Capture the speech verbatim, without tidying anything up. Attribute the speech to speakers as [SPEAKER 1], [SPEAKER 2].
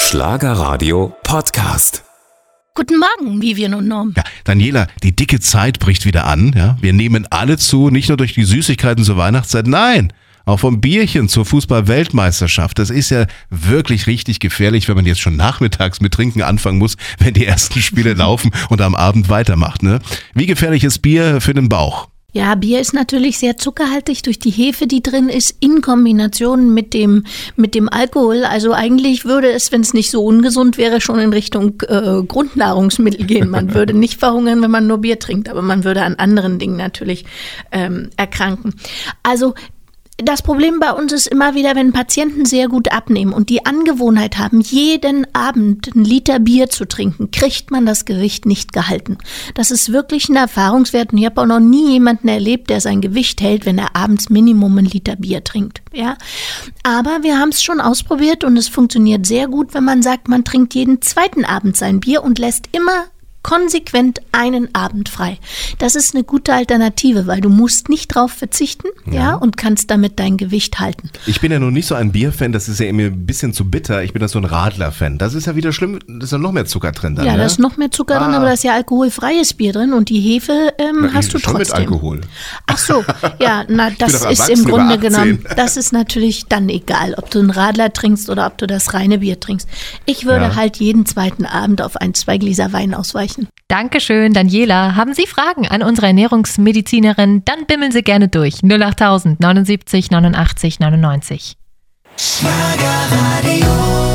[SPEAKER 1] Schlagerradio Podcast.
[SPEAKER 2] Guten Morgen, Vivian und Norm.
[SPEAKER 3] Ja, Daniela, die dicke Zeit bricht wieder an. Ja? Wir nehmen alle zu, nicht nur durch die Süßigkeiten zur Weihnachtszeit, nein, auch vom Bierchen zur Fußball-Weltmeisterschaft. Das ist ja wirklich richtig gefährlich, wenn man jetzt schon nachmittags mit Trinken anfangen muss, wenn die ersten Spiele laufen und am Abend weitermacht. Ne? Wie gefährlich ist Bier für den Bauch?
[SPEAKER 2] Ja, Bier ist natürlich sehr zuckerhaltig durch die Hefe, die drin ist, in Kombination mit dem mit dem Alkohol. Also eigentlich würde es, wenn es nicht so ungesund wäre, schon in Richtung äh, Grundnahrungsmittel gehen. Man würde nicht verhungern, wenn man nur Bier trinkt, aber man würde an anderen Dingen natürlich ähm, erkranken. Also das Problem bei uns ist immer wieder, wenn Patienten sehr gut abnehmen und die Angewohnheit haben, jeden Abend einen Liter Bier zu trinken, kriegt man das Gewicht nicht gehalten. Das ist wirklich ein Erfahrungswert und ich habe auch noch nie jemanden erlebt, der sein Gewicht hält, wenn er abends Minimum einen Liter Bier trinkt. Ja? Aber wir haben es schon ausprobiert und es funktioniert sehr gut, wenn man sagt, man trinkt jeden zweiten Abend sein Bier und lässt immer konsequent einen Abend frei. Das ist eine gute Alternative, weil du musst nicht drauf verzichten, ja, ja und kannst damit dein Gewicht halten.
[SPEAKER 3] Ich bin ja nun nicht so ein Bierfan, das ist ja immer ein bisschen zu bitter. Ich bin ja so ein Radler-Fan. Das ist ja wieder schlimm, da ist ja noch mehr Zucker drin dann,
[SPEAKER 2] Ja,
[SPEAKER 3] ne?
[SPEAKER 2] da ist noch mehr Zucker ah. drin, aber da ist ja alkoholfreies Bier drin und die Hefe ähm, na, hast du
[SPEAKER 3] schon
[SPEAKER 2] trotzdem.
[SPEAKER 3] Mit Alkohol.
[SPEAKER 2] Ach so, ja, na das ist im Grunde genommen, das ist natürlich dann egal, ob du einen Radler trinkst oder ob du das reine Bier trinkst. Ich würde ja. halt jeden zweiten Abend auf ein, zwei Gläser Wein ausweichen.
[SPEAKER 4] Dankeschön, Daniela. Haben Sie Fragen an unsere Ernährungsmedizinerin? Dann bimmeln Sie gerne durch. null acht tausend neunundsiebzig neunundachtzig neunundneunzig.
[SPEAKER 5] Schlagerradio.